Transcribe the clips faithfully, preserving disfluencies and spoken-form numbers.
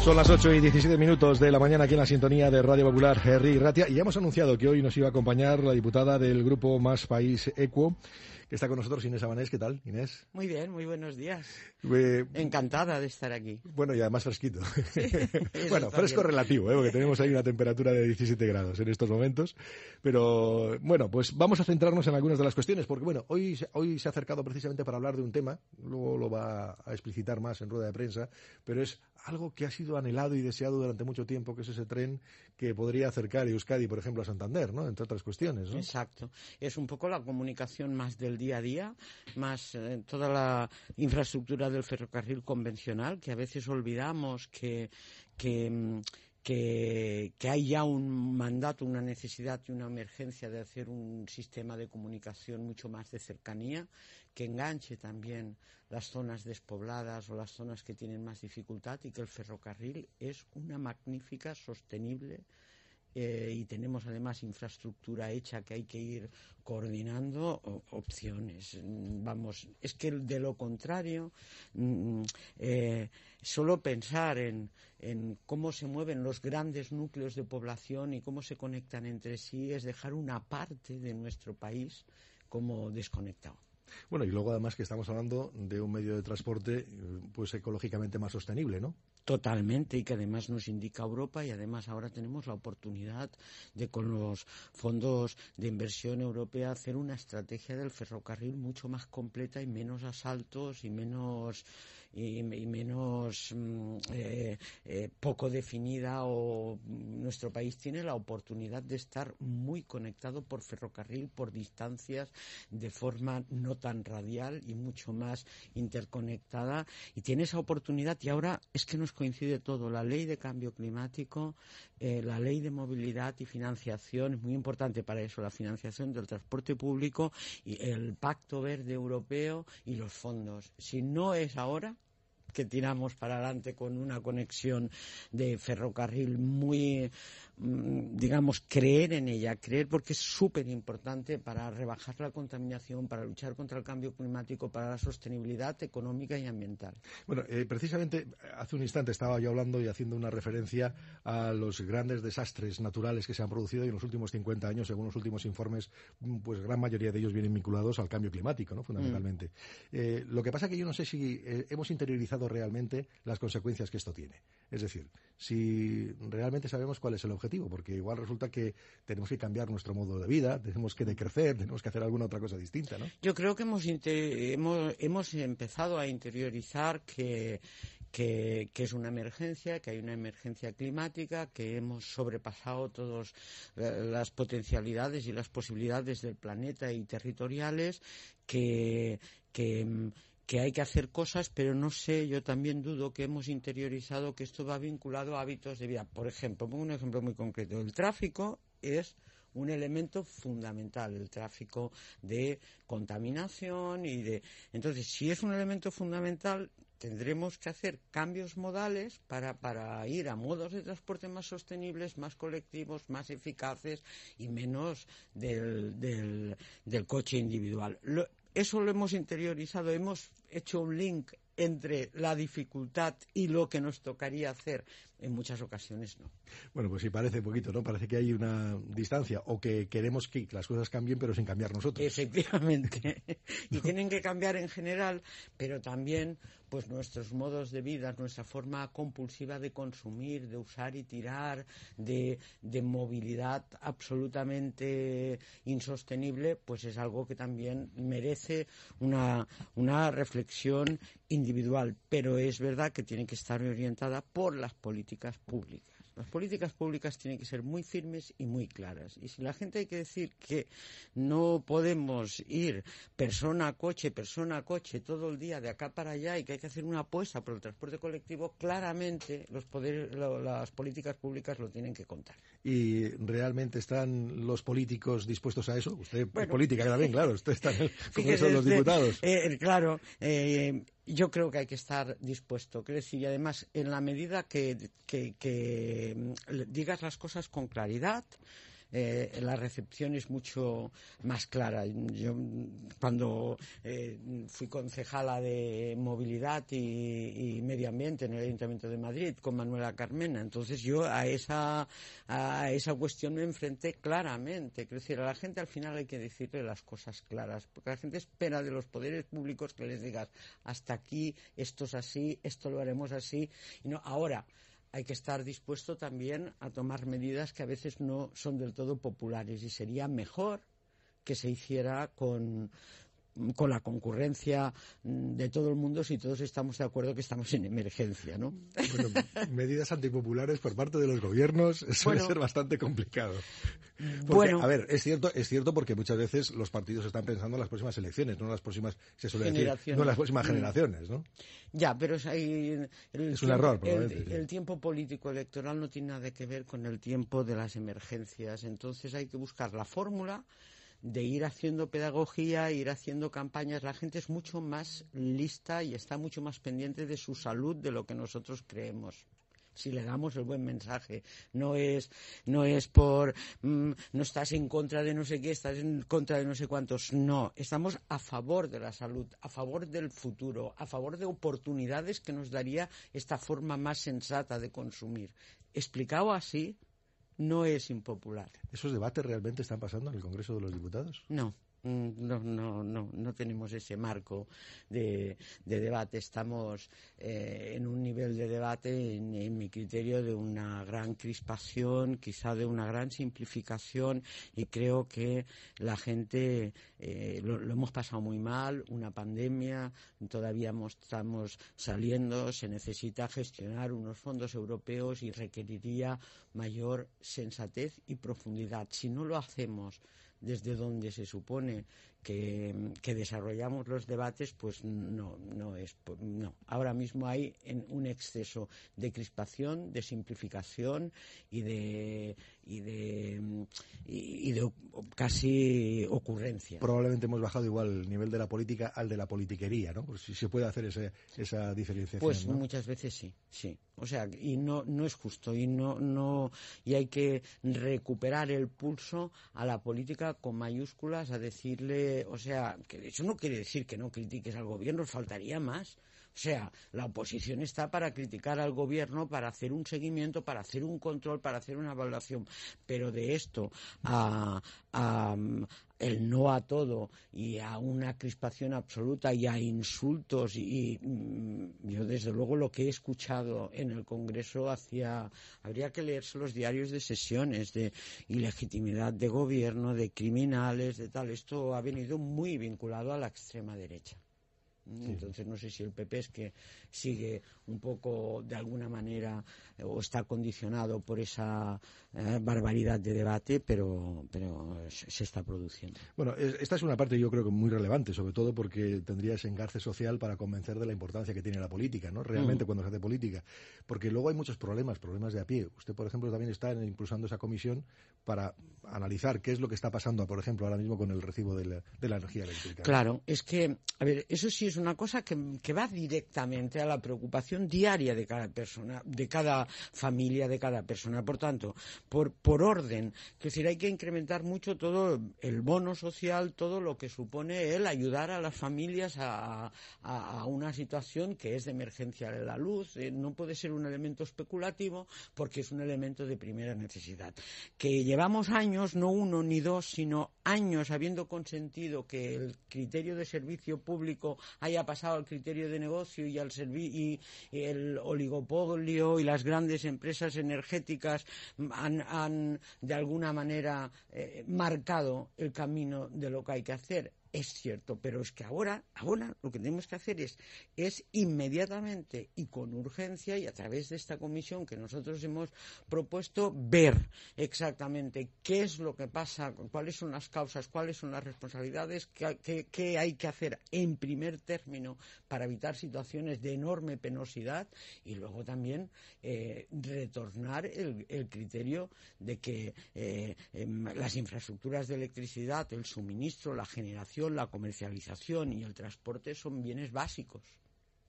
Son las ocho y diecisiete minutos de la mañana aquí en la sintonía de Radio Popular, Herri Ratia, y ya hemos anunciado que hoy nos iba a acompañar la diputada del grupo Más País Equo, que está con nosotros, Inés Abanés. ¿Qué tal, Inés? Muy bien, muy buenos días. Eh, Encantada de estar aquí. Bueno, y además fresquito. Sí, bueno, fresco también. relativo, ¿eh? Porque tenemos ahí una temperatura de diecisiete grados en estos momentos. Pero bueno, pues vamos a centrarnos en algunas de las cuestiones, porque bueno, hoy, hoy se ha acercado precisamente para hablar de un tema, luego lo va a explicitar más en rueda de prensa, pero es algo que ha sido anhelado y deseado durante mucho tiempo, que es ese tren que podría acercar Euskadi, por ejemplo, a Santander, ¿no? Entre otras cuestiones, ¿no? Exacto. Es un poco la comunicación más del día a día, más eh, toda la infraestructura del ferrocarril convencional, que a veces olvidamos que, que, que, que hay ya un mandato, una necesidad y una emergencia de hacer un sistema de comunicación mucho más de cercanía, que enganche también las zonas despobladas o las zonas que tienen más dificultad, y que el ferrocarril es una magnífica, sostenible, Eh, y tenemos además infraestructura hecha que hay que ir coordinando o, opciones. Vamos, es que de lo contrario, mm, eh, solo pensar en, en cómo se mueven los grandes núcleos de población y cómo se conectan entre sí es dejar una parte de nuestro país como desconectado. Bueno, y luego además que estamos hablando de un medio de transporte pues ecológicamente más sostenible, ¿no? Totalmente, y que además nos indica Europa, y además ahora tenemos la oportunidad de, con los fondos de inversión europea, hacer una estrategia del ferrocarril mucho más completa y menos asaltos y menos y, y menos eh, eh, poco definida. O nuestro país tiene la oportunidad de estar muy conectado por ferrocarril, por distancias, de forma no tan radial y mucho más interconectada, y tiene esa oportunidad. Y ahora es que nos coincide todo: la ley de cambio climático, eh, la ley de movilidad y financiación, es muy importante para eso, la financiación del transporte público, y el Pacto Verde Europeo y los fondos. Si no es ahora que tiramos para adelante con una conexión de ferrocarril muy, digamos, creer en ella, creer, porque es súper importante para rebajar la contaminación, para luchar contra el cambio climático, para la sostenibilidad económica y ambiental. Bueno, eh, precisamente hace un instante estaba yo hablando y haciendo una referencia a los grandes desastres naturales que se han producido en los últimos cincuenta años, según los últimos informes, pues gran mayoría de ellos vienen vinculados al cambio climático, ¿no? Fundamentalmente. Mm. Eh, lo que pasa que yo no sé si eh, hemos interiorizado realmente las consecuencias que esto tiene. Es decir, si realmente sabemos cuál es el objetivo, porque igual resulta que tenemos que cambiar nuestro modo de vida, tenemos que decrecer, tenemos que hacer alguna otra cosa distinta, ¿no? Yo creo que hemos, hemos, hemos empezado a interiorizar que, que, que es una emergencia, que hay una emergencia climática, que hemos sobrepasado todas las potencialidades y las posibilidades del planeta y territoriales, que... que que hay que hacer cosas, pero no sé, yo también dudo que hemos interiorizado que esto va vinculado a hábitos de vida. Por ejemplo, pongo un ejemplo muy concreto: el tráfico es un elemento fundamental, el tráfico de contaminación y de... Entonces, si es un elemento fundamental, tendremos que hacer cambios modales para, para ir a modos de transporte más sostenibles, más colectivos, más eficaces y menos del, del, del coche individual. Lo, Eso lo hemos interiorizado, hemos hecho un link entre la dificultad y lo que nos tocaría hacer. En muchas ocasiones no. Bueno, pues sí, parece poquito, ¿no? Parece que hay una distancia, o que queremos que las cosas cambien, pero sin cambiar nosotros. Efectivamente. Y tienen que cambiar en general, pero también pues nuestros modos de vida, nuestra forma compulsiva de consumir, de usar y tirar, de, de movilidad absolutamente insostenible, pues es algo que también merece una, una reflexión individual. Pero es verdad que tiene que estar orientada por las políticas públicas. Las políticas públicas tienen que ser muy firmes y muy claras. Y si la gente hay que decir que no podemos ir persona a coche, persona a coche todo el día de acá para allá, y que hay que hacer una apuesta por el transporte colectivo, claramente los poderes, lo, las políticas públicas lo tienen que contar. ¿Y realmente están los políticos dispuestos a eso? Usted bueno, es política también, claro. Usted está en el Congreso de los Diputados. Eh, claro, eh, yo creo que hay que estar dispuesto. Quiero decir, y además, en la medida que, que, que digas las cosas con claridad, eh, la recepción es mucho más clara. Yo cuando eh, fui concejala de movilidad y, y medio ambiente en el Ayuntamiento de Madrid con Manuela Carmena, entonces yo a esa a esa cuestión me enfrenté claramente. Es decir, a la gente al final hay que decirle las cosas claras, porque la gente espera de los poderes públicos que les digas hasta aquí, esto es así, esto lo haremos así, y no ahora. Hay que estar dispuesto también a tomar medidas que a veces no son del todo populares, y sería mejor que se hiciera con, con la concurrencia de todo el mundo si todos estamos de acuerdo que estamos en emergencia, ¿no? Bueno, medidas antipopulares por parte de los gobiernos suele bueno, ser bastante complicado. Porque, bueno, a ver, es cierto, es cierto porque muchas veces los partidos están pensando en las próximas elecciones, no en las próximas, se suele decir, no en las próximas generaciones, ¿no? Ya, pero es, ahí, el es tiempo, un error, probablemente. El, sí. el tiempo político electoral no tiene nada que ver con el tiempo de las emergencias. Entonces hay que buscar la fórmula de ir haciendo pedagogía, ir haciendo campañas. La gente es mucho más lista y está mucho más pendiente de su salud de lo que nosotros creemos. Si le damos el buen mensaje, no es no es por mmm, no estás en contra de no sé qué, estás en contra de no sé cuántos, no, estamos a favor de la salud, a favor del futuro, a favor de oportunidades que nos daría esta forma más sensata de consumir. Explicado así, no es impopular. ¿Esos debates realmente están pasando en el Congreso de los Diputados? No. No, no, no, no tenemos ese marco de, de debate. Estamos eh, en un nivel de debate, en, en mi criterio, de una gran crispación, quizá de una gran simplificación, y creo que la gente eh, lo, lo hemos pasado muy mal, una pandemia, todavía estamos saliendo, se necesita gestionar unos fondos europeos y requeriría mayor sensatez y profundidad. Si no lo hacemos desde donde se supone que, que desarrollamos los debates, pues no, no es, no. Ahora mismo hay en un exceso de crispación, de simplificación y de y de y de casi ocurrencia. Probablemente hemos bajado igual el nivel de la política al de la politiquería, ¿no? Pues si se puede hacer ese, esa diferenciación. Pues ¿no? muchas veces sí, sí. O sea, y no no es justo, y no no y hay que recuperar el pulso a la política con mayúsculas, a decirle, o sea, que eso no quiere decir que no critiques al gobierno, faltaría más. O sea, la oposición está para criticar al gobierno, para hacer un seguimiento, para hacer un control, para hacer una evaluación. Pero de esto a, a el no a todo y a una crispación absoluta y a insultos, y, y yo desde luego lo que he escuchado en el Congreso hacía, habría que leerse los diarios de sesiones de ilegitimidad de gobierno, de criminales, de tal. Esto ha venido muy vinculado a la extrema derecha. Entonces no sé si el P P es que sigue un poco de alguna manera eh, o está condicionado por esa eh, barbaridad de debate, pero pero se está produciendo. Bueno, es, esta es una parte yo creo que muy relevante, sobre todo porque tendría ese engarce social para convencer de la importancia que tiene la política, ¿no? Realmente mm. cuando se hace política, porque luego hay muchos problemas, problemas de a pie. Usted, por ejemplo, también está impulsando esa comisión para analizar qué es lo que está pasando, por ejemplo, ahora mismo con el recibo de la, de la energía eléctrica. Claro, es que, a ver, eso sí es una cosa que, que va directamente a la preocupación diaria de cada persona, de cada familia, de cada persona. Por tanto, por, por orden, es decir, hay que incrementar mucho todo el bono social, todo lo que supone el ayudar a las familias a, a, a una situación que es de emergencia de la luz. Eh, no puede ser un elemento especulativo porque es un elemento de primera necesidad. Que llevamos años, no uno ni dos, sino años habiendo consentido que el criterio de servicio público haya pasado al criterio de negocio y al servi- y, y el oligopolio y las grandes empresas energéticas han, han de alguna manera eh, marcado el camino de lo que hay que hacer. Es cierto, pero es que ahora, ahora lo que tenemos que hacer es, es inmediatamente y con urgencia, y a través de esta comisión que nosotros hemos propuesto, ver exactamente qué es lo que pasa, cuáles son las causas, cuáles son las responsabilidades, qué, qué, qué hay que hacer en primer término para evitar situaciones de enorme penosidad, y luego también eh, retornar el, el criterio de que eh, eh, las infraestructuras de electricidad, el suministro, la generación, la comercialización y el transporte son bienes básicos.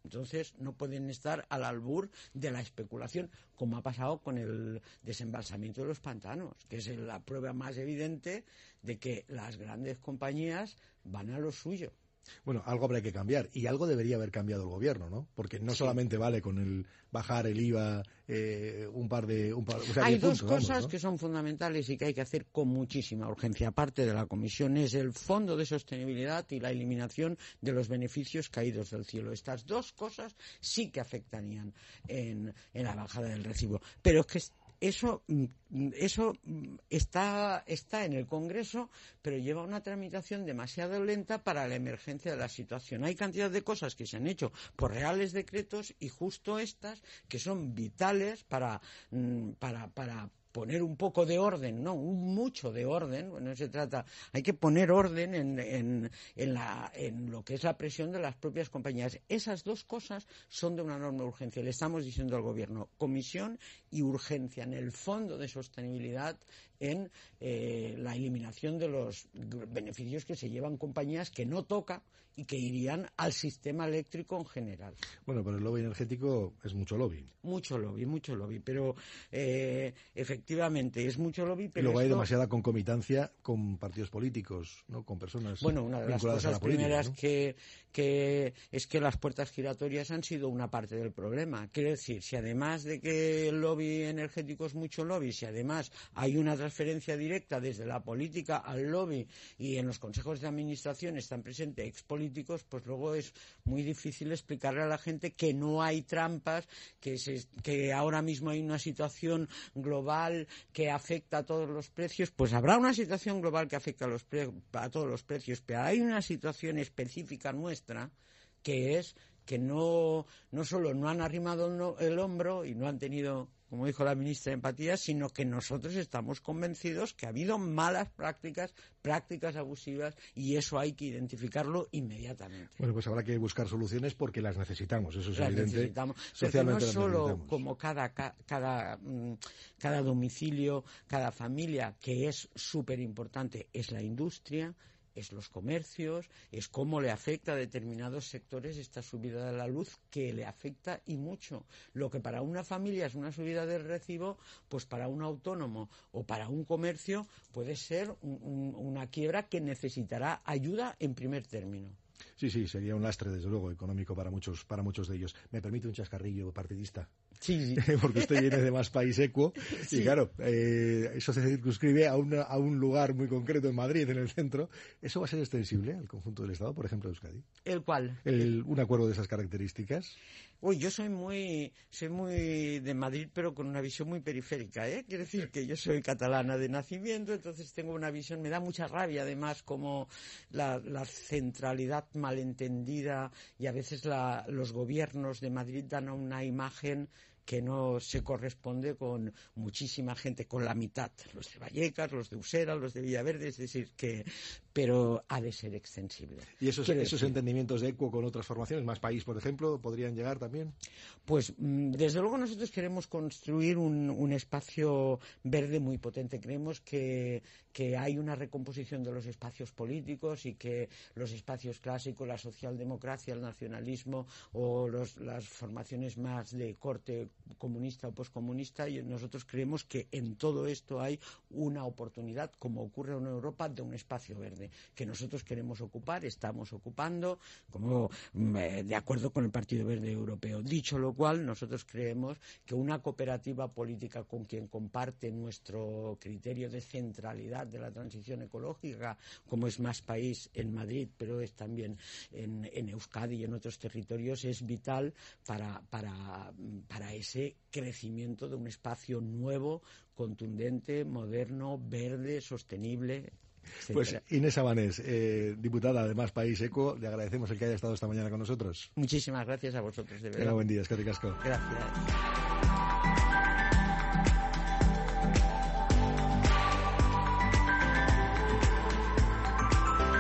Entonces no pueden estar al albur de la especulación, como ha pasado con el desembalsamiento de los pantanos, que es la prueba más evidente de que las grandes compañías van a lo suyo. Bueno, algo habrá que cambiar y algo debería haber cambiado el gobierno, ¿no? Porque no sí. solamente vale con el bajar el I V A eh, un par de... Un par, o sea, hay dos puntos, cosas vamos, ¿no? que son fundamentales y que hay que hacer con muchísima urgencia. Aparte de la Comisión, es el Fondo de Sostenibilidad y la eliminación de los beneficios caídos del cielo. Estas dos cosas sí que afectarían en, en la bajada del recibo. Pero es que Eso, eso está, está en el Congreso, pero lleva una tramitación demasiado lenta para la emergencia de la situación. Hay cantidad de cosas que se han hecho por reales decretos y justo estas que son vitales para, para, para poner un poco de orden, no, un mucho de orden. Bueno, se trata, hay que poner orden en, en, en, la, en lo que es la presión de las propias compañías. Esas dos cosas son de una enorme urgencia. Le estamos diciendo al Gobierno, comisión y urgencia en el Fondo de Sostenibilidad, en eh, la eliminación de los beneficios que se llevan compañías que no toca y que irían al sistema eléctrico en general. Bueno, pero el lobby energético es mucho lobby. Mucho lobby, mucho lobby, pero eh, efectivamente es mucho lobby. Pero y luego esto... hay demasiada concomitancia con partidos políticos, ¿no? Con personas bueno, una de las vinculadas cosas a la política, primeras ¿no? que, que es que las puertas giratorias han sido una parte del problema. Quiero decir, si además de que el lobby energético es mucho lobby, si además hay una transferencia directa desde la política al lobby y en los consejos de administración están presentes expolíticos, pues luego es muy difícil explicarle a la gente que no hay trampas, que, se, que ahora mismo hay una situación global que afecta a todos los precios. Pues habrá una situación global que afecta a, los pre, a todos los precios, pero hay una situación específica nuestra que es que no, no solo no han arrimado el hombro y no han tenido, como dijo la ministra de Empatía, sino que nosotros estamos convencidos que ha habido malas prácticas, prácticas abusivas, y eso hay que identificarlo inmediatamente. Bueno, pues habrá que buscar soluciones porque las necesitamos, eso es las evidente. Necesitamos. Socialmente no solo necesitamos. Como cada, cada, cada domicilio, cada familia, que es súper importante, es la industria, es los comercios, es cómo le afecta a determinados sectores esta subida de la luz, que le afecta y mucho. Lo que para una familia es una subida del recibo, pues para un autónomo o para un comercio puede ser un, un, una quiebra que necesitará ayuda en primer término. Sí, sí, sería un lastre, desde luego, económico para muchos, para muchos de ellos. ¿Me permite un chascarrillo partidista? Sí, sí. Porque usted viene de Más País Equo, sí. Y claro, eh, eso se circunscribe a, una, a un lugar muy concreto en Madrid, en el centro. ¿Eso va a ser extensible al conjunto del Estado, por ejemplo, de Euskadi? ¿El cuál? El, ¿Un acuerdo de esas características? Uy, yo soy muy, soy muy de Madrid, pero con una visión muy periférica, ¿eh? Quiero decir que yo soy catalana de nacimiento, entonces tengo una visión, me da mucha rabia además como la, la centralidad malentendida y a veces la, los gobiernos de Madrid dan una imagen que no se corresponde con muchísima gente, con la mitad, los de Vallecas, los de Usera, los de Villaverde, es decir, que pero ha de ser extensible. ¿Y esos, esos entendimientos de Equo con otras formaciones, Más País, por ejemplo, podrían llegar también? Pues desde luego nosotros queremos construir un, un espacio verde muy potente. Creemos que, que hay una recomposición de los espacios políticos y que los espacios clásicos, la socialdemocracia, el nacionalismo o los, las formaciones más de corte comunista o poscomunista, y nosotros creemos que en todo esto hay una oportunidad, como ocurre en Europa, de un espacio verde que nosotros queremos ocupar, estamos ocupando, como eh, de acuerdo con el Partido Verde Europeo. Dicho lo cual, nosotros creemos que una cooperativa política con quien comparte nuestro criterio de centralidad de la transición ecológica, como es Más País en Madrid, pero es también en, en Euskadi y en otros territorios, es vital para, para, para ese crecimiento de un espacio nuevo, contundente, moderno, verde, sostenible. Pues Inés Abanés, eh, diputada de Más País Equo, le agradecemos el que haya estado esta mañana con nosotros. Muchísimas gracias a vosotros, de verdad. Tenga buen día, eskerrik asko. Gracias.